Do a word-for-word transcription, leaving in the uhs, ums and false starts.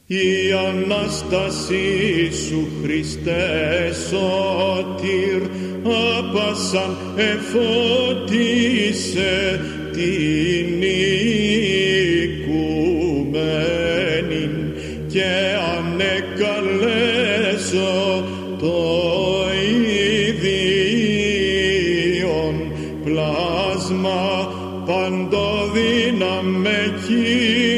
Η Ανάστασή σου, Χριστέ σωτήρ, άπασαν εφώτισε την οικουμένην και ανεκαλέσω το ίδιον πλάσμα παντοδύναμε Κύριε.